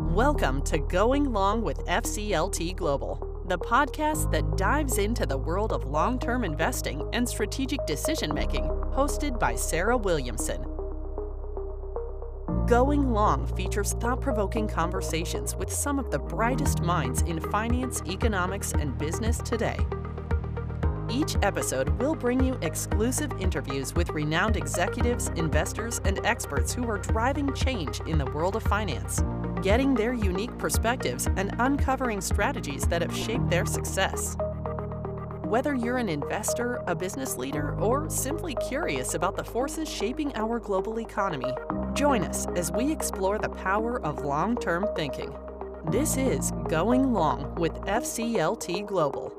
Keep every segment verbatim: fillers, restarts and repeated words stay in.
Welcome to Going Long with F C L T Global, the podcast that dives into the world of long-term investing and strategic decision-making, hosted by Sarah Williamson. Going Long features thought-provoking conversations with some of the brightest minds in finance, economics, and business today. Each episode will bring you exclusive interviews with renowned executives, investors, and experts who are driving change in the world of finance, getting their unique perspectives and uncovering strategies that have shaped their success. Whether you're an investor, a business leader, or simply curious about the forces shaping our global economy, join us as we explore the power of long-term thinking. This is Going Long with F C L T Global.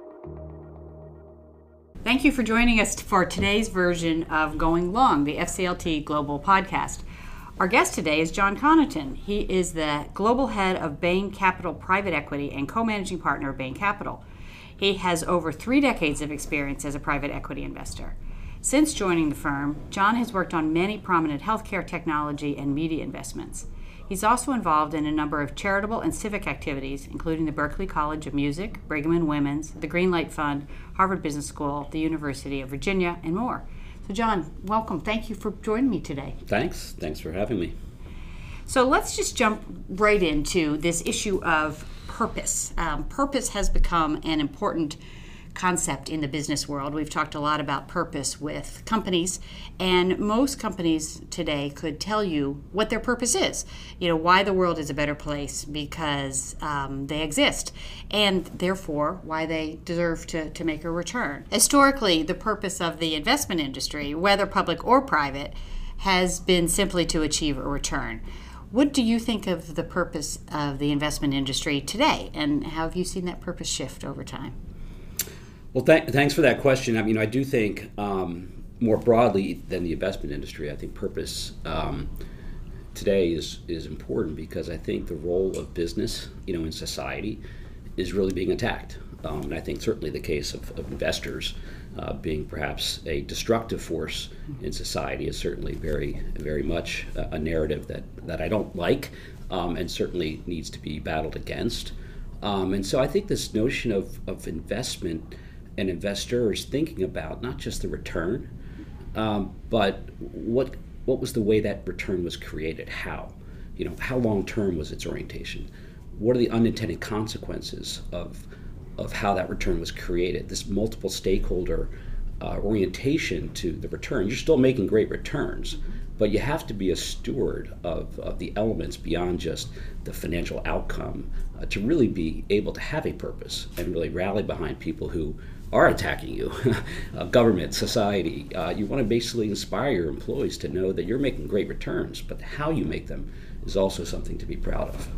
Thank you for joining us for today's version of Going Long, the F C L T Global podcast. Our guest today is John Connaughton. He is the global head of Bain Capital Private Equity and co-managing partner of Bain Capital. He has over three decades of experience as a private equity investor. Since joining the firm, John has worked on many prominent healthcare, technology, and media investments. He's also involved in a number of charitable and civic activities, including the Berklee College of Music, Brigham and Women's, the Greenlight Fund, Harvard Business School, the University of Virginia, and more. So John, welcome. Thank you for joining me today. Thanks. Thanks for having me. So let's just jump right into this issue of purpose. Um, purpose has become an important concept in the business world. We've talked a lot about purpose with companies, and most companies today could tell you what their purpose is. You know, why the world is a better place because um, they exist, and therefore why they deserve to, to make a return. Historically, the purpose of the investment industry, whether public or private, has been simply to achieve a return. What do you think of the purpose of the investment industry today, and how have you seen that purpose shift over time? Well, th- thanks for that question. I mean, I do think um, more broadly than the investment industry, I think purpose um, today is is important because I think the role of business, you know, in society is really being attacked. Um, and I think certainly the case of, of investors uh, being perhaps a destructive force in society is certainly very, very much a, a narrative that, that I don't like um, and certainly needs to be battled against. Um, and so I think this notion of, of investment and investors thinking about not just the return, um, but what what was the way that return was created? How, you know, how long term was its orientation? What are the unintended consequences of of how that return was created? This multiple stakeholder uh, orientation to the return. You're still making great returns, but you have to be a steward of, of the elements beyond just the financial outcome uh, to really be able to have a purpose and really rally behind people who are attacking you, uh, government, society. Uh, you want to basically inspire your employees to know that you're making great returns, but how you make them is also something to be proud of.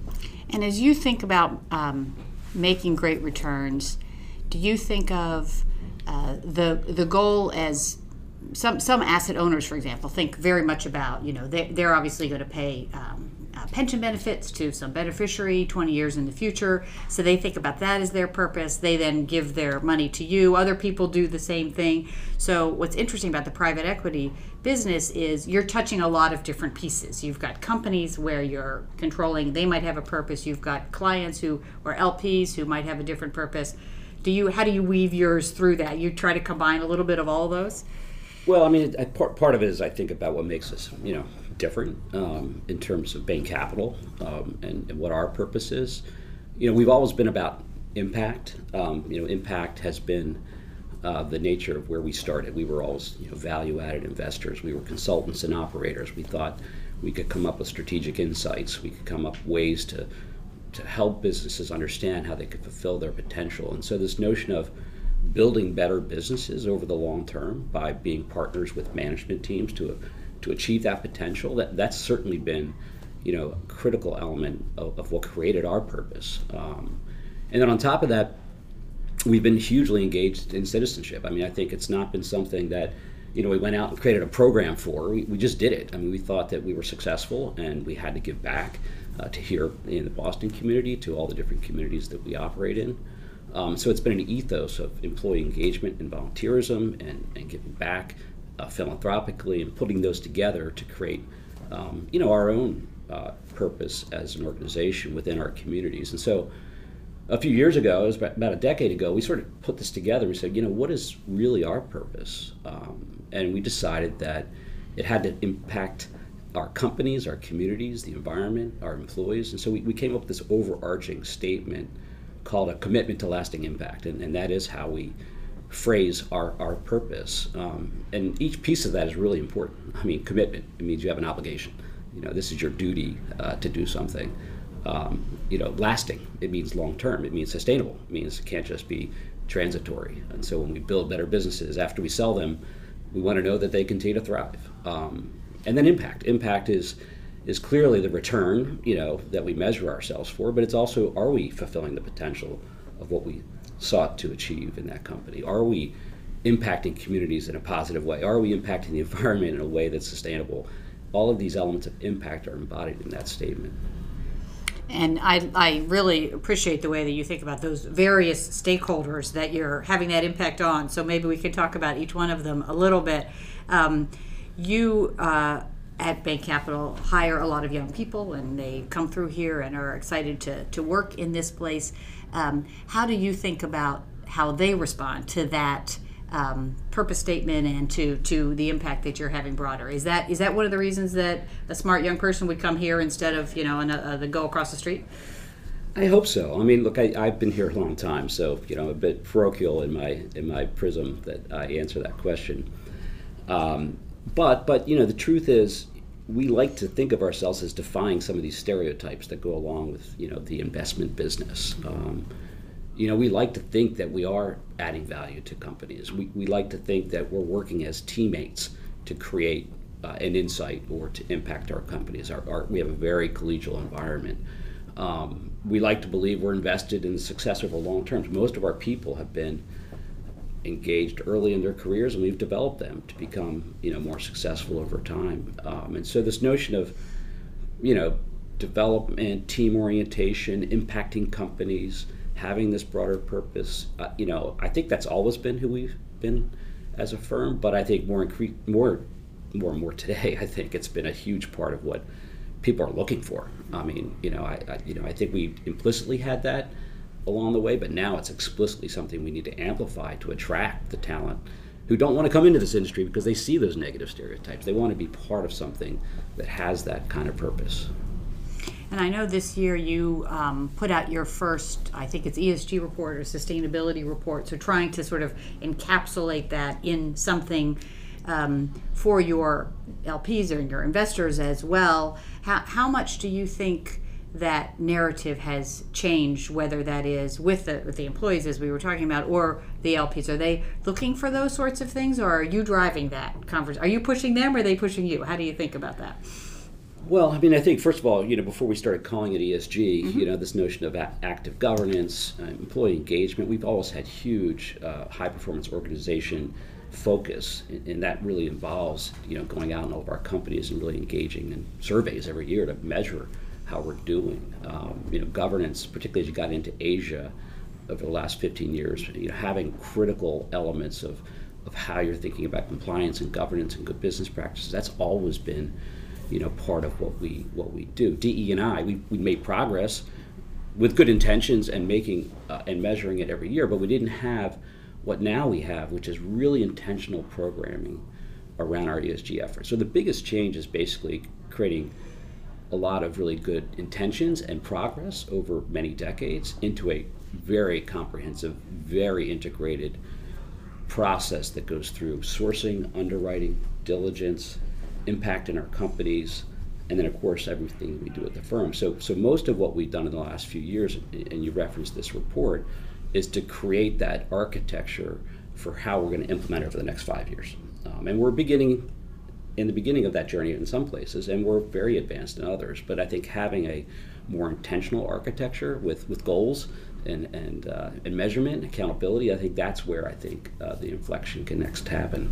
And as you think about um, making great returns, do you think of uh, the the goal as some some asset owners, for example, think very much about, you know, they, they're obviously going to pay um, uh, pension benefits to some beneficiary twenty years in the future. So they think about that as their purpose. They then give their money to you. Other people do the same thing. So what's interesting about the private equity business is you're touching a lot of different pieces. You've got companies where you're controlling, they might have a purpose. You've got clients who, or L Ps who might have a different purpose. Do you, how do you weave yours through that? You try to combine a little bit of all those? Well, I mean, it, part, part of it is I think about what makes us, you know, different um, in terms of Bain Capital um, and, and what our purpose is. You know, we've always been about impact. Um, you know, impact has been uh, the nature of where we started. We were always, you know, value-added investors. We were consultants and operators. We thought we could come up with strategic insights. We could come up with ways to to help businesses understand how they could fulfill their potential. And so this notion of building better businesses over the long term by being partners with management teams to to achieve that potential, that that's certainly been, you know, a critical element of, of what created our purpose. Um, and then on top of that, we've been hugely engaged in citizenship. I mean, I think it's not been something that, you know, we went out and created a program for. We, we just did it. I mean, we thought that we were successful and we had to give back uh, to here in the Boston community, to all the different communities that we operate in. Um, so it's been an ethos of employee engagement and volunteerism and, and giving back uh, philanthropically and putting those together to create, um, you know, our own uh, purpose as an organization within our communities. And so a few years ago, it was about a decade ago, we sort of put this together. We said, you know, what is really our purpose? Um, and we decided that it had to impact our companies, our communities, the environment, our employees. And so we, we came up with this overarching statement called a commitment to lasting impact. And, and that is how we phrase our, our purpose. Um, and each piece of that is really important. I mean, commitment, it means you have an obligation. You know, this is your duty uh, to do something. Um, you know, lasting, it means long-term. It means sustainable. It means it can't just be transitory. And so when we build better businesses, after we sell them, we want to know that they continue to thrive. Um, and then impact. Impact is is clearly the return, you know, that we measure ourselves for, but it's also, are we fulfilling the potential of what we sought to achieve in that company? Are we impacting communities in a positive way? Are we impacting the environment in a way that's sustainable? All of these elements of impact are embodied in that statement. And I, I really appreciate the way that you think about those various stakeholders that you're having that impact on. So maybe we could talk about each one of them a little bit. Um, you uh, at Bank Capital hire a lot of young people, and they come through here and are excited to, to work in this place. Um, how do you think about how they respond to that um, purpose statement and to, to the impact that you're having broader? Is that is that one of the reasons that a smart young person would come here instead of, you know, uh, the go across the street? I hope so. I mean, look, I, I've been here a long time, so, you know, I'm a bit parochial in my in my prism that I answer that question. Um, but but you know, the truth is, we like to think of ourselves as defying some of these stereotypes that go along with, you know, the investment business. Um, you know, we like to think that we are adding value to companies. We, we like to think that we're working as teammates to create uh, an insight or to impact our companies. Our, our, we have a very collegial environment. Um, we like to believe we're invested in the success over long term. Most of our people have been engaged early in their careers, and we've developed them to become, you know, more successful over time. Um, and so this notion of, you know, development, team orientation, impacting companies, having this broader purpose, uh, you know, I think that's always been who we've been as a firm. But I think more incre- more, more and more today, I think it's been a huge part of what people are looking for. I mean, you know, I, I you know, I think we implicitly had that along the way, but now it's explicitly something we need to amplify to attract the talent who don't want to come into this industry because they see those negative stereotypes. They want to be part of something that has that kind of purpose. And I know this year you um, put out your first, I think it's E S G report or sustainability report, so trying to sort of encapsulate that in something um, for your L Ps or your investors as well. How, how much do you think that narrative has changed, whether that is with the with the employees, as we were talking about, or the L Ps? Are they looking for those sorts of things, or are you driving that conversation? Are you pushing them, or are they pushing you? How do you think about that? Well, I mean, I think, first of all, you know, before we started calling it E S G, Mm-hmm. you know, this notion of a- active governance, uh, employee engagement, we've always had huge uh, high-performance organization focus, and, and that really involves, you know, going out in all of our companies and really engaging in surveys every year to measure how we're doing. Um, you know, governance, particularly as you got into Asia over the last fifteen years, you know, having critical elements of, of how you're thinking about compliance and governance and good business practices, that's always been, you know, part of what we what we do. D E and I, we, we made progress with good intentions and making uh, and measuring it every year, but we didn't have what now we have, which is really intentional programming around our E S G efforts. So the biggest change is basically creating a lot of really good intentions and progress over many decades into a very comprehensive, very integrated process that goes through sourcing, underwriting, diligence, impact in our companies, and then of course everything we do at the firm. So, so most of what we've done in the last few years, and you referenced this report, is to create that architecture for how we're going to implement it over the next five years. Um, and we're beginning in the beginning of that journey in some places, and we're very advanced in others. But I think having a more intentional architecture with, with goals and and, uh, and measurement, accountability, I think that's where I think uh, the inflection can next happen.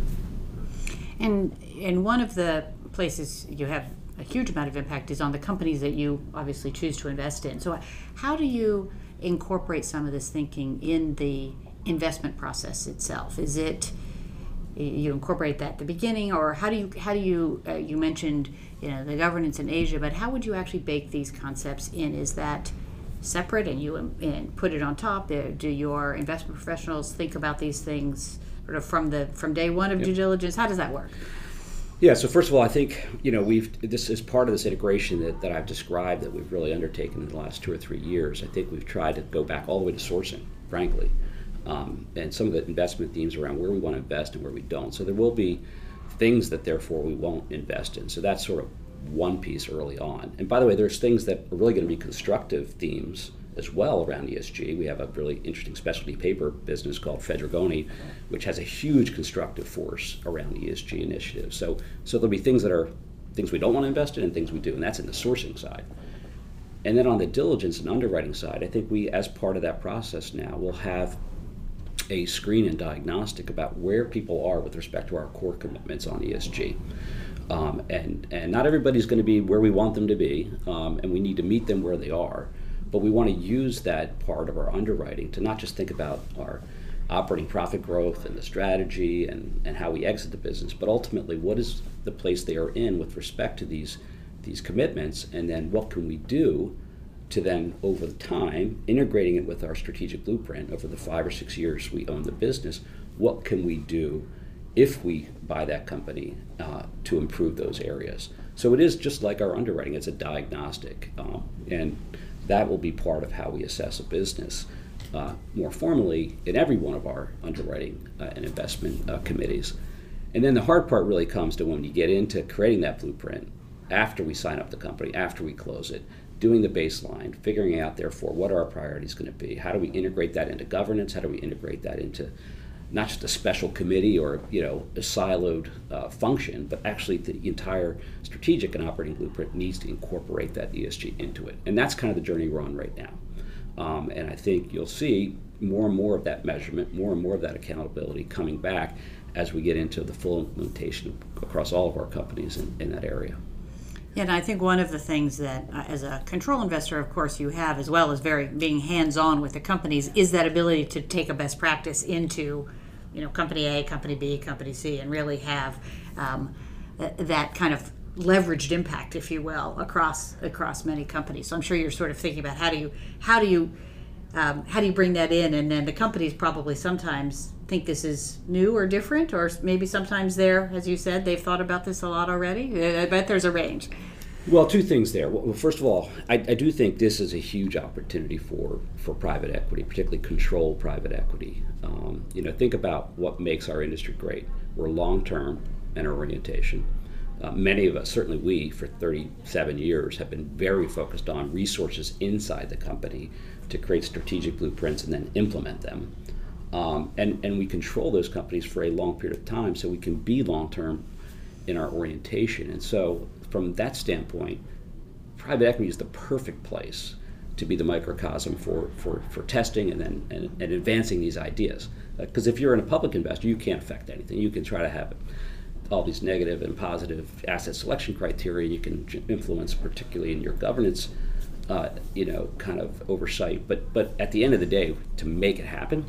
And and one of the places you have a huge amount of impact is on the companies that you obviously choose to invest in. So how do you incorporate some of this thinking in the investment process itself? Is it you incorporate that at the beginning, or how do you how do you uh, you mentioned you know the governance in Asia, but how would you actually bake these concepts in? Is that separate and you and put it on top? Do your investment professionals think about these things sort of from the from day one of yep. due diligence? How does that work? Yeah, so first of all, I think, you know, we've this is part of this integration that, that I've described that we've really undertaken in the last two or three years. I think we've tried to go back all the way to sourcing, frankly, um, and some of the investment themes around where we want to invest and where we don't. So there will be things that therefore we won't invest in. So that's sort of one piece early on. And by the way, there's things that are really going to be constructive themes as well around E S G. We have a really interesting specialty paper business called Fedrigoni, which has a huge constructive force around E S G initiatives. So, so there'll be things that are things we don't want to invest in and things we do, and that's in the sourcing side. And then on the diligence and underwriting side, I think we, as part of that process now, will have a screen and diagnostic about where people are with respect to our core commitments on E S G. Um, and, and not everybody's going to be where we want them to be, um, and we need to meet them where they are. But we want to use that part of our underwriting to not just think about our operating profit growth and the strategy and, and how we exit the business, but ultimately what is the place they are in with respect to these, these commitments, and then what can we do to then, over the time, integrating it with our strategic blueprint over the five or six years we own the business, what can we do if we buy that company uh, to improve those areas? So it is just like our underwriting, it's a diagnostic. Um, and that will be part of how we assess a business uh, more formally in every one of our underwriting uh, and investment uh, committees. And then the hard part really comes to when you get into creating that blueprint after we sign up the company, after we close it, doing the baseline, figuring out therefore what are our priorities going to be, how do we integrate that into governance, how do we integrate that into not just a special committee or you know a siloed uh, function, but actually the entire strategic and operating blueprint needs to incorporate that E S G into it. And that's kind of the journey we're on right now. Um, and I think you'll see more and more of that measurement, more and more of that accountability coming back as we get into the full implementation across all of our companies in, in that area. Yeah, and I think one of the things that, uh, as a control investor, of course, you have, as well as very being hands-on with the companies, is that ability to take a best practice into, you know, company A, company B, company C, and really have um, th- that kind of leveraged impact, if you will, across across many companies. So I'm sure you're sort of thinking about how do you how do you um, how do you bring that in, and then the companies probably sometimes think this is new or different, or maybe sometimes they're, as you said, they've thought about this a lot already. I bet there's a range. Well, two things there. Well, first of all, I, I do think this is a huge opportunity for, for private equity, particularly controlled private equity. Um, you know, think about what makes our industry great. We're long-term in our orientation. Uh, many of us, certainly we, for thirty-seven years, have been very focused on resources inside the company to create strategic blueprints and then implement them. Um, and, and we control those companies for a long period of time so we can be long-term in our orientation. And so from that standpoint, private equity is the perfect place to be the microcosm for, for, for testing and then and, and advancing these ideas. Because uh, if you're in a public investor, you can't affect anything. You can try to have all these negative and positive asset selection criteria. You can influence, particularly in your governance, uh, you know, kind of oversight. But but at the end of the day, to make it happen,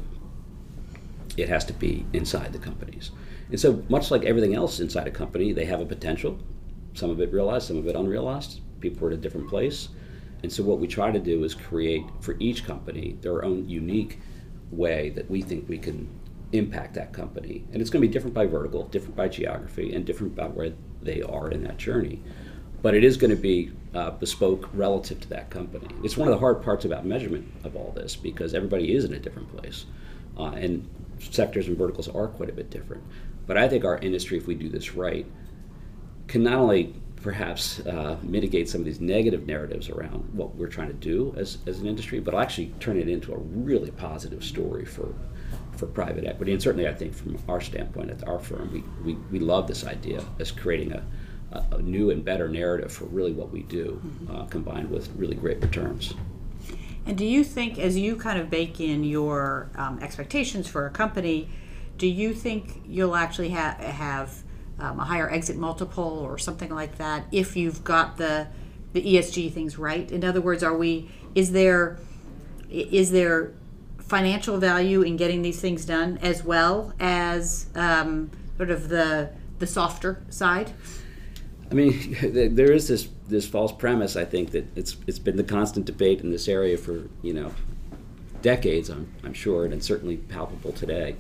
it has to be inside the companies. And so much like everything else inside a company, they have a potential. Some of it realized, some of it unrealized. People are at a different place. And so what we try to do is create for each company their own unique way that we think we can impact that company. And it's going to be different by vertical, different by geography, and different by where they are in that journey. But it is going to be uh, bespoke relative to that company. It's one of the hard parts about measurement of all this because everybody is in a different place. Uh, and sectors and verticals are quite a bit different. But I think our industry, if we do this right, can not only perhaps uh, mitigate some of these negative narratives around what we're trying to do as, as an industry, but actually turn it into a really positive story for for private equity. And certainly I think from our standpoint at our firm, we, we, we love this idea as creating a, a, a new and better narrative for really what we do, uh, combined with really great returns. And do you think, as you kind of bake in your um, expectations for a company, do you think you'll actually ha- have um, a higher exit multiple or something like that if you've got the the E S G things right? In other words, are we? Is there is there financial value in getting these things done as well as um, sort of the the softer side? I mean, there is this this false premise. I think that it's it's been the constant debate in this area for you know decades. I'm I'm sure, and it's certainly palpable today.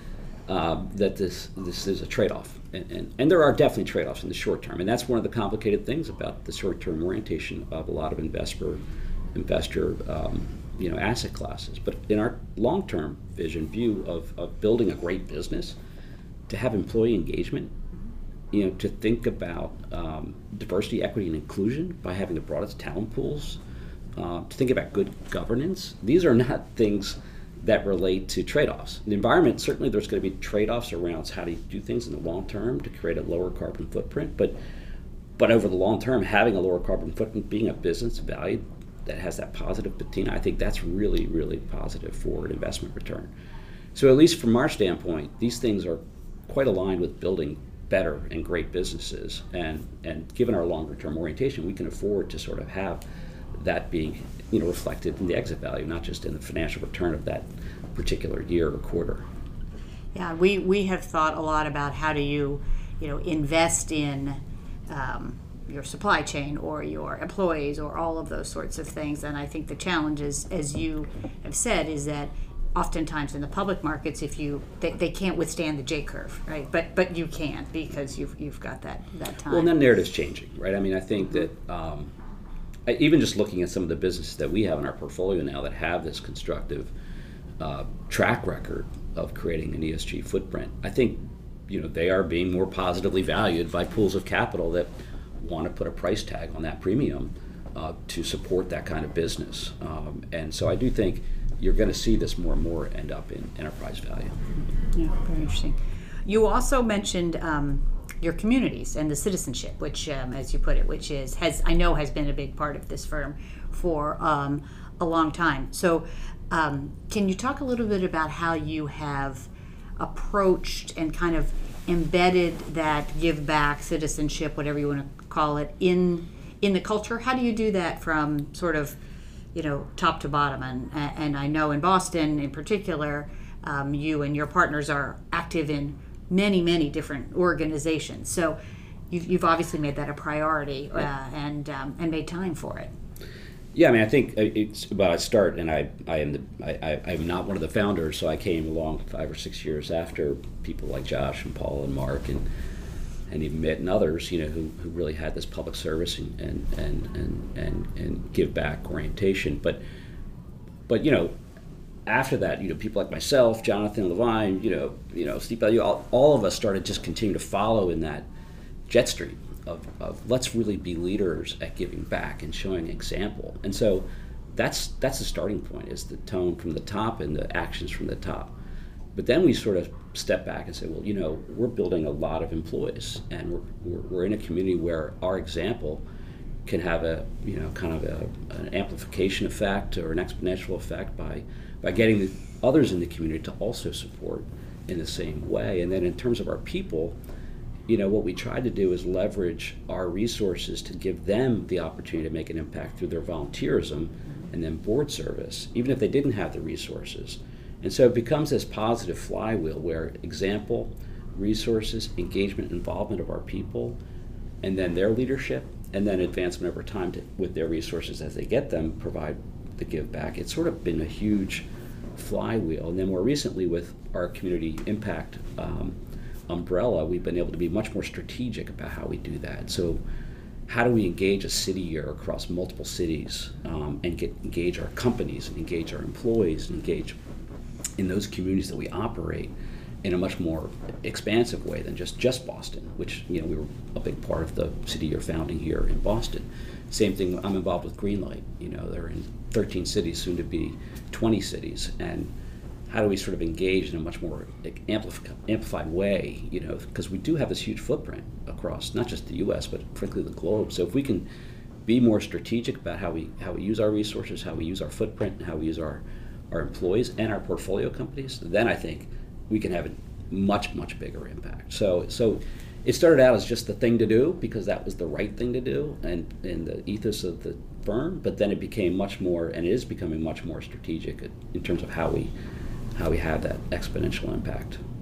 Uh, that this this is a trade-off, and, and and there are definitely trade-offs in the short term, and that's one of the complicated things about the short-term orientation of a lot of investor investor um, you know asset classes. But in our long-term vision view of of building a great business, to have employee engagement, you know, to think about um, diversity, equity, and inclusion by having the broadest talent pools, uh, to think about good governance. These are not things that relate to trade-offs. In the environment, certainly there's going to be trade-offs around how do you do things in the long term to create a lower carbon footprint, but but over the long term, having a lower carbon footprint, being a business value that has that positive patina, I think that's really, really positive for an investment return. So at least from our standpoint, these things are quite aligned with building better and great businesses, and and given our longer term orientation, we can afford to sort of have that being you know reflected in the exit value, not just in the financial return of that particular year or quarter. Yeah, we we have thought a lot about how do you you know invest in um, your supply chain or your employees or all of those sorts of things, and I think the challenge is, as you have said, is that oftentimes in the public markets, if you they, they can't withstand the J curve, right? But but you can, because you've you've got that that time. Well, and that narrative's changing, right? I mean, I think that um, I, even just looking at some of the businesses that we have in our portfolio now that have this constructive uh, track record of creating an E S G footprint, I think you know they are being more positively valued by pools of capital that want to put a price tag on that premium uh, to support that kind of business, um, and so I do think you're going to see this more and more end up in enterprise value. Yeah, very interesting. You also mentioned um, your communities and the citizenship, which, um, as you put it, which is has I know has been a big part of this firm for um, a long time. So, um, can you talk a little bit about how you have approached and kind of embedded that give back, citizenship, whatever you want to call it, in in the culture? How do you do that from sort of you know, top to bottom? And and I know in Boston in particular, um, you and your partners are active in many, many different organizations. So you've, you've obviously made that a priority uh, and um, and made time for it. Yeah, I mean, I think it's well, I start, and I, I am the I, I am not one of the founders, so I came along five or six years after people like Josh and Paul and Mark and and even Mitt and others, you know, who, who really had this public service and and, and, and, and and give back orientation. But but you know, after that, you know, people like myself, Jonathan Levine, you know, you know, Steve Bell, all, all of us started just continuing to follow in that jet stream of, of let's really be leaders at giving back and showing example. And so that's that's the starting point, is the tone from the top and the actions from the top. But then we sort of step back and say, well, you know, we're building a lot of employees, and we're, we're, we're in a community where our example can have a, you know, kind of a, an amplification effect or an exponential effect by, by getting the others in the community to also support in the same way. And then in terms of our people, you know, what we try to do is leverage our resources to give them the opportunity to make an impact through their volunteerism and then board service, even if they didn't have the resources. And so it becomes this positive flywheel where example, resources, engagement, involvement of our people, and then their leadership, and then advancement over time to, with their resources as they get them, provide the give back. It's sort of been a huge flywheel. And then more recently with our community impact um, umbrella, we've been able to be much more strategic about how we do that. So how do we engage a city year across multiple cities um, and get engage our companies and engage our employees and engage in those communities that we operate in a much more expansive way than just just Boston, which, you know, we were a big part of the city year founding here in Boston. Same thing, I'm involved with Greenlight. You know, they're in thirteen cities, soon to be twenty cities, and how do we sort of engage in a much more amplif- amplified way, you know, because we do have this huge footprint across not just the U S, but frankly the globe. So if we can be more strategic about how we how we use our resources, how we use our footprint, and how we use our our employees and our portfolio companies, then I think we can have a much, much bigger impact. So so it started out as just the thing to do because that was the right thing to do and in the ethos of the firm, but then it became much more, and it is becoming much more strategic in terms of how we how we have that exponential impact.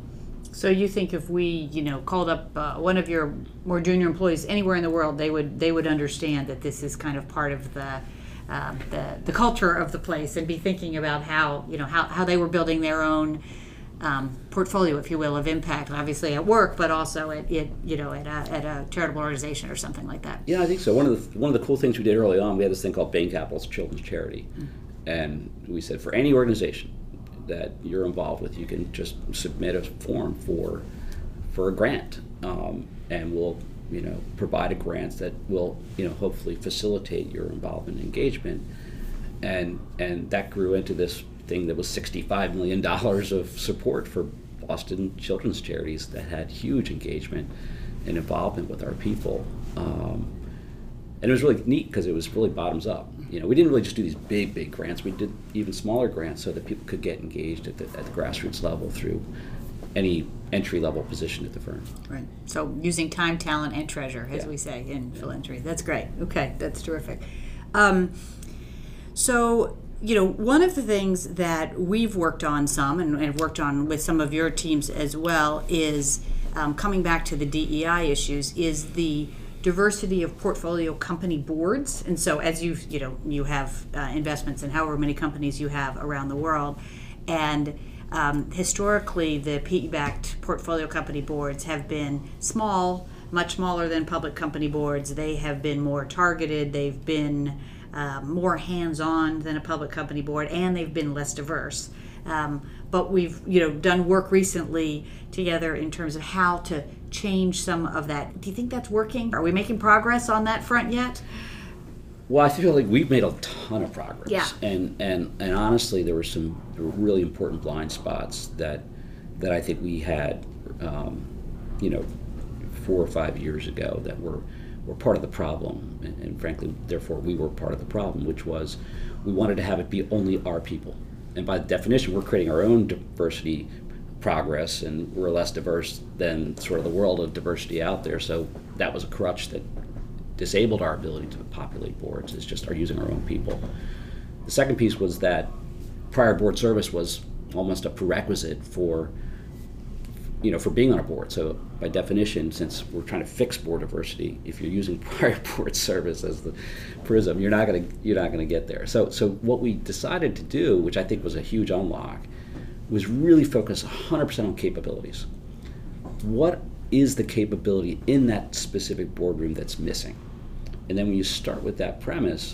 So you think if we, you know, called up uh, one of your more junior employees anywhere in the world, they would they would understand that this is kind of part of the uh, the, the culture of the place, and be thinking about how, you know, how, how they were building their own um, portfolio, if you will, of impact, obviously at work, but also at, it, you know, at a, at a charitable organization or something like that. Yeah, I think so. One of the one of the cool things we did early on, we had this thing called Bain Capital's Children's Charity, mm-hmm. and we said for any organization that you're involved with, you can just submit a form for for a grant, um, and we'll, you know, provide a grant that will, you know, hopefully facilitate your involvement and engagement, and and that grew into this thing that was sixty-five million dollars of support for Boston children's charities that had huge engagement and involvement with our people, um, and it was really neat because it was really bottoms up. You know, we didn't really just do these big, big grants. We did even smaller grants so that people could get engaged at the, at the grassroots level through any entry-level position at the firm. Right. So using time, talent, and treasure, as yeah. we say in yeah. philanthropy. That's great. Okay, that's terrific. Um, so, you know, one of the things that we've worked on some, and, and worked on with some of your teams as well, is um, coming back to the D E I issues, is the diversity of portfolio company boards. And so as you you know you have uh, investments in however many companies you have around the world, and um, historically the P E-backed portfolio company boards have been small, much smaller than public company boards. They have been more targeted, they've been uh, more hands-on than a public company board, and they've been less diverse. Um, but we've you know done work recently together in terms of how to change some of that. Do you think that's working? Are we making progress on that front yet? Well, I feel like we've made a ton of progress. Yeah. And and, and honestly, there were some really important blind spots that that I think we had, um, you know, four or five years ago that were were part of the problem, and, and frankly, therefore, we were part of the problem, which was we wanted to have it be only our people. And by definition, we're creating our own diversity progress, and we're less diverse than sort of the world of diversity out there. So that was a crutch that disabled our ability to populate boards, is just our using our own people. The second piece was that prior board service was almost a prerequisite for, you know, for being on a board. So by definition, since we're trying to fix board diversity, if you're using prior board service as the prism, you're not going to you're not going to get there. So so what we decided to do, which I think was a huge unlock, was really focus one hundred percent on capabilities. What is the capability in that specific boardroom that's missing? And then when you start with that premise,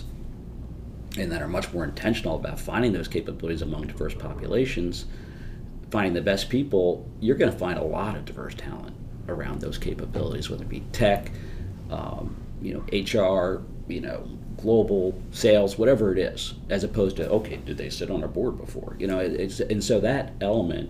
and that are much more intentional about finding those capabilities among diverse populations, finding the best people, you're going to find a lot of diverse talent around those capabilities, whether it be tech, um, you know, H R, you know, global sales, whatever it is, as opposed to, okay, did they sit on our board before? You know, it's, and so that element,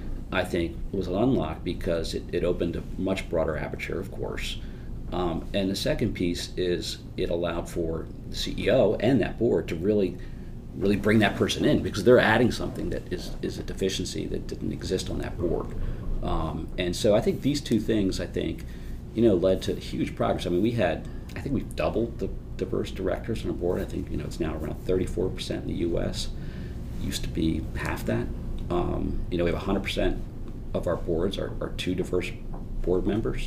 I think, was unlocked because it, it opened a much broader aperture, of course. Um, and the second piece is it allowed for the C E O and that board to really, really bring that person in, because they're adding something that is, is a deficiency that didn't exist on that board. Um, and so I think these two things, I think, you know, led to huge progress. I mean, we had, I think we've doubled the diverse directors on our board. I think, you know, it's now around thirty-four percent in the U S. It used to be half that. Um, you know, we have one hundred percent of our boards are, are two diverse board members.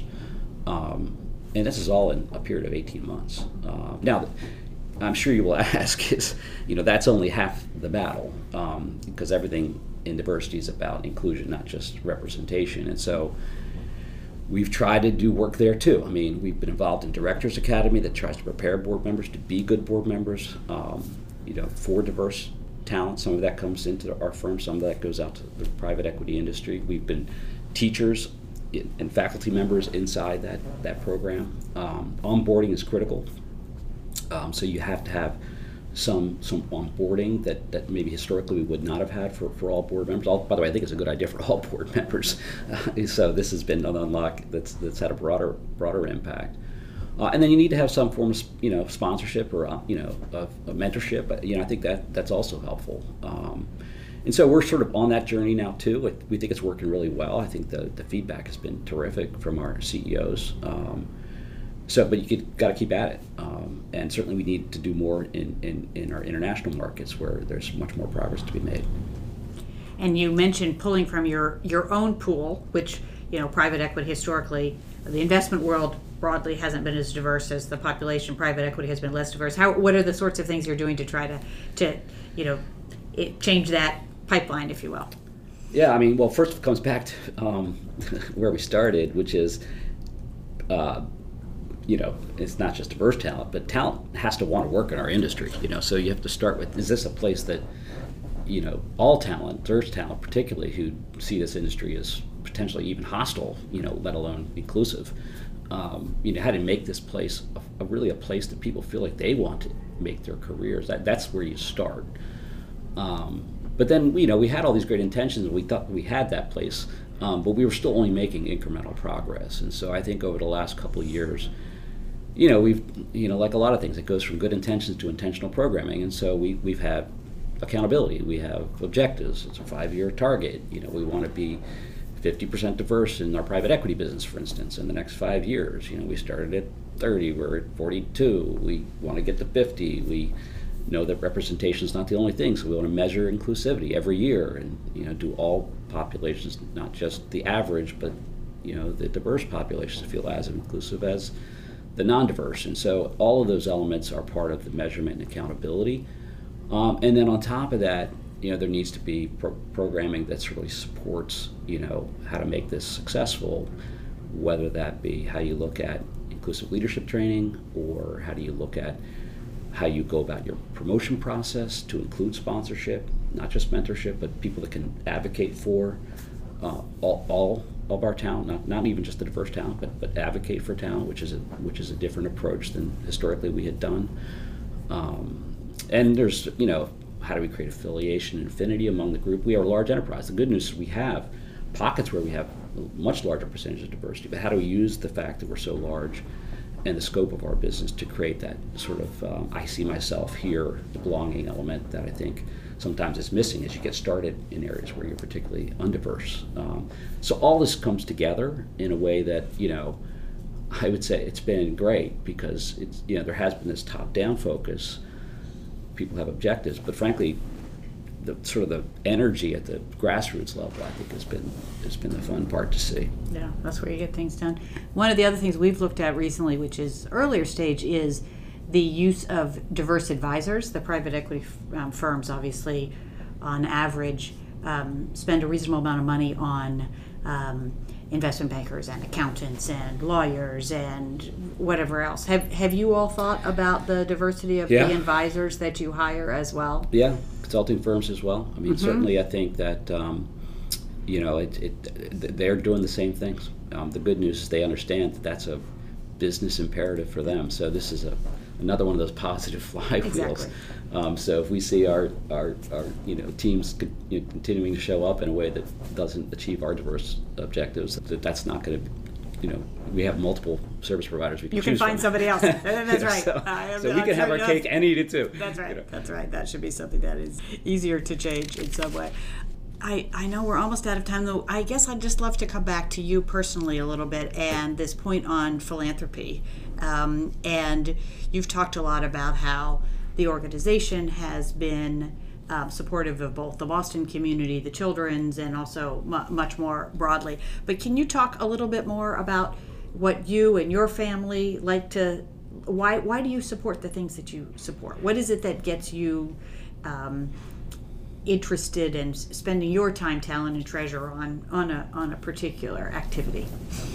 Um, and this is all in a period of eighteen months. Uh, now, I'm sure you will ask is, you know, that's only half the battle, um, because everything in diversity is about inclusion, not just representation. And so we've tried to do work there too. I mean, we've been involved in Directors Academy that tries to prepare board members to be good board members, um, you know, for diverse talent. Some of that comes into our firm, some of that goes out to the private equity industry. We've been teachers and faculty members inside that, that program. Um, onboarding is critical. Um, so you have to have some some onboarding that, that maybe historically we would not have had for, for all board members. All, by the way, I think it's a good idea for all board members. Uh, so this has been an unlock that's that's had a broader broader impact. Uh, and then you need to have some form of, you know, sponsorship or uh, you know of, of mentorship. You know, I think that that's also helpful. Um, and so we're sort of on that journey now too. It, we think it's working really well. I think the, the feedback has been terrific from our C E Os. Um, So, but you got to keep at it, um, and certainly we need to do more in, in, in our international markets where there's much more progress to be made. and you mentioned pulling from your, your own pool, which, you know, private equity historically, the investment world broadly hasn't been as diverse as the population. Private equity has been less diverse. How, what are the sorts of things you're doing to try to, to you know, it, change that pipeline, if you will? Yeah, I mean, well, first it comes back to um, where we started, which is, uh, you know, it's not just diverse talent, but talent has to want to work in our industry, you know, so you have to start with, is this a place that, you know, all talent, diverse talent particularly, who see this industry as potentially even hostile, you know, let alone inclusive, um, you know, how to make this place a, a really a place that people feel like they want to make their careers. That, that's where you start. Um, but then, you know, we had all these great intentions, and we thought we had that place, um, but we were still only making incremental progress. And so I think over the last couple of years, you know, we've, you know, like a lot of things, it goes from good intentions to intentional programming. And so we, we've had accountability, we have objectives, it's a five-year target. You know, we want to be fifty percent diverse in our private equity business, for instance, in the next five years. You know, we started at thirty, we're at forty-two, we want to get to fifty. We know that representation is not the only thing, so we want to measure inclusivity every year and, you know, do all populations, not just the average, but, you know, the diverse populations feel as inclusive as the non-diverse. And so all of those elements are part of the measurement and accountability. Um, and then on top of that, you know, there needs to be pro- programming that really supports, you know, how to make this successful, whether that be how you look at inclusive leadership training, or how do you look at how you go about your promotion process to include sponsorship, not just mentorship, but people that can advocate for uh, all, all of our talent, not, not even just the diverse talent, but, but advocate for talent, which is a, which is a different approach than historically we had done. Um, and there's, you know, how do we create affiliation and affinity among the group? We are a large enterprise. The good news is we have pockets where we have a much larger percentage of diversity, but how do we use the fact that we're so large and the scope of our business to create that sort of um, I see myself here, the belonging element that I think sometimes is missing as you get started in areas where you're particularly undiverse. Um, so all this comes together in a way that, you know, I would say it's been great, because it's, you know, there has been this top-down focus. People have objectives, but frankly, the sort of the energy at the grassroots level, I think, has been has been the fun part to see. Yeah, that's where you get things done. One of the other things we've looked at recently, which is earlier stage, is the use of diverse advisors. The private equity um, firms, obviously, on average, um, spend a reasonable amount of money on um, investment bankers and accountants and lawyers and whatever else. Have Have you all thought about the diversity of yeah. the advisors that you hire as well? Yeah, consulting firms as well. I mean, Mm-hmm. certainly, I think that um, you know, it, it they're doing the same things. Um, the good news is they understand that that's a business imperative for them. So this is a another one of those positive flywheels. Exactly. Um, so if we see our, our, our you know teams con- you know, continuing to show up in a way that doesn't achieve our diverse objectives, that that's not going to, you know, we have multiple service providers we can You can choose find from. somebody else. That's You know, right. So, I am- so we I'm can have sure our that's- cake and eat it too. That's right. You know. That's right. That should be something that is easier to change in some way. I, I know we're almost out of time, though. I guess I'd just love to come back to you personally a little bit and this point on philanthropy. Um, and you've talked a lot about how the organization has been um, supportive of both the Boston community, the children's, and also mu- much more broadly. But can you talk a little bit more about what you and your family like to, why, why do you support the things that you support? What is it that gets you um, interested in spending your time, talent, and treasure on on a on a particular activity?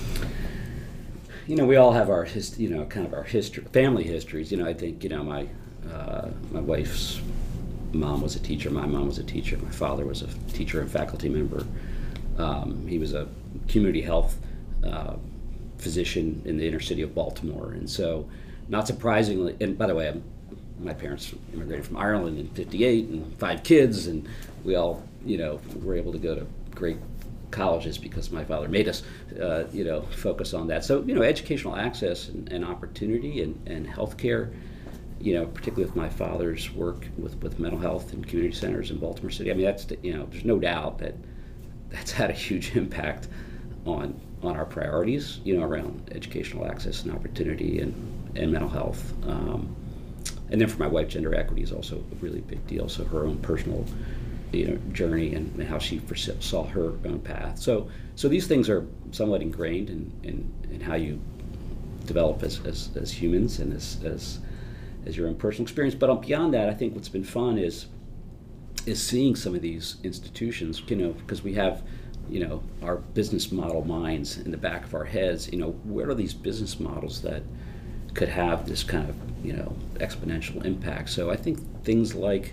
You know, we all have our his, you know, kind of our history, family histories. You know, I think, you know, my uh, my wife's mom was a teacher. My mom was a teacher. My father was a teacher and faculty member. Um, he was a community health uh, physician in the inner city of Baltimore, and so, not surprisingly, and by the way, I'm my parents immigrated from Ireland in fifty-eight, and five kids, and we all, you know, were able to go to great colleges because my father made us, uh, you know, focus on that. So, you know, educational access and, and opportunity and, and healthcare, you know, particularly with my father's work with, with mental health and community centers in Baltimore City. I mean, that's, you know, there's no doubt that that's had a huge impact on on our priorities, you know, around educational access and opportunity and, and mental health. Um, And then for my wife, gender equity is also a really big deal. So her own personal you know, journey and how she saw her own path. So, so these things are somewhat ingrained in, in, in how you develop as, as, as humans and as, as as your own personal experience. But beyond that, I think what's been fun is is seeing some of these institutions, you know, because we have, you know, our business model minds in the back of our heads. You know, where are these business models that could have this kind of, you know, exponential impact? So I think things like,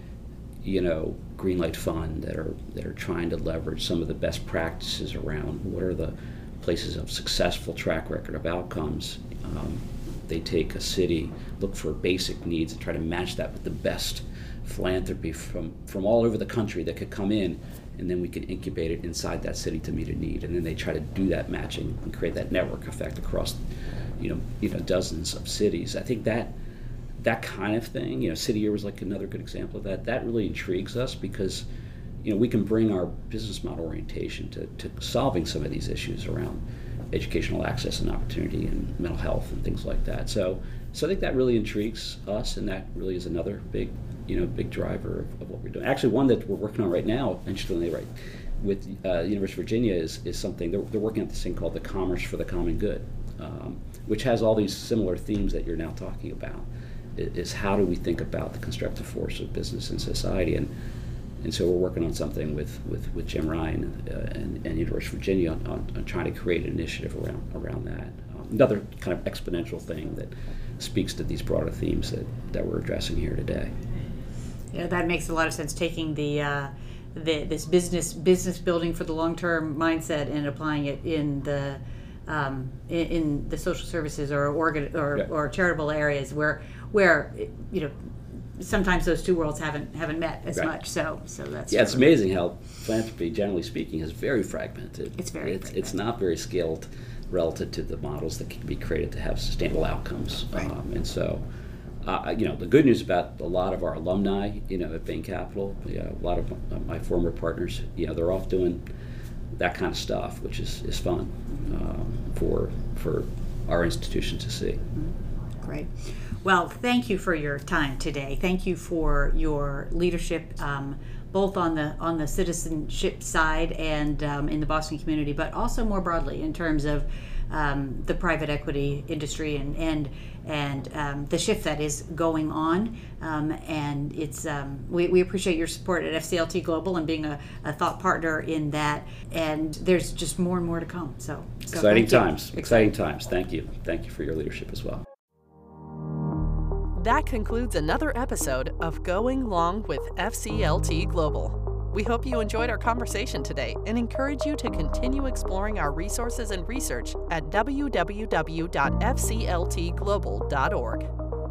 you know, Greenlight Fund that are that are trying to leverage some of the best practices around what are the places of successful track record of outcomes. Um, they take a city, look for basic needs, and try to match that with the best philanthropy from, from all over the country that could come in, and then we can incubate it inside that city to meet a need. And then they try to do that matching and create that network effect across, you know, you know, dozens of cities. I think that that kind of thing, you know, City Year was like another good example of that. That really intrigues us because, you know, we can bring our business model orientation to, to solving some of these issues around educational access and opportunity and mental health and things like that. So, so I think that really intrigues us, and that really is another big, you know, big driver of, of what we're doing. Actually, one that we're working on right now, interestingly, right, with uh, University of Virginia is is something they're, they're working on this thing called the Commerce for the Common Good, um, which has all these similar themes that you're now talking about. It, is how do we think about the constructive force of business and society, and And so we're working on something with, with, with Jim Ryan uh, and, and University of Virginia on, on, on trying to create an initiative around around that. Um, another kind of exponential thing that speaks to these broader themes that, that we're addressing here today. Yeah, that makes a lot of sense. Taking the, uh, the this business business building for the long term mindset and applying it in the um, in, in the social services or organ or, yeah. or charitable areas where where you know. Sometimes those two worlds haven't haven't met as right. much. So so that's yeah. It's amazing how philanthropy, generally speaking, is very fragmented. It's very it's, fragmented. It's not very scaled relative to the models that can be created to have sustainable outcomes. Right. Um, and so, uh, you know, the good news about a lot of our alumni, you know, at Bain Capital, you know, a lot of my former partners, you know, they're off doing that kind of stuff, which is is fun um, for for our institution to see. Great. Well, thank you for your time today. Thank you for your leadership, um, both on the on the citizenship side and um, in the Boston community, but also more broadly in terms of um, the private equity industry and and and um, the shift that is going on. Um, and it's um, we, we appreciate your support at F C L T Global and being a, a thought partner in that. And there's just more and more to come. So, so exciting thank you. times. Exciting times. Thank you. Thank you for your leadership as well. That concludes another episode of Going Long with F C L T Global. We hope you enjoyed our conversation today and encourage you to continue exploring our resources and research at w w w dot f c l t global dot org.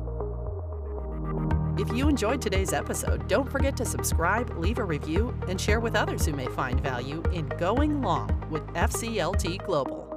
If you enjoyed today's episode, don't forget to subscribe, leave a review, and share with others who may find value in Going Long with F C L T Global.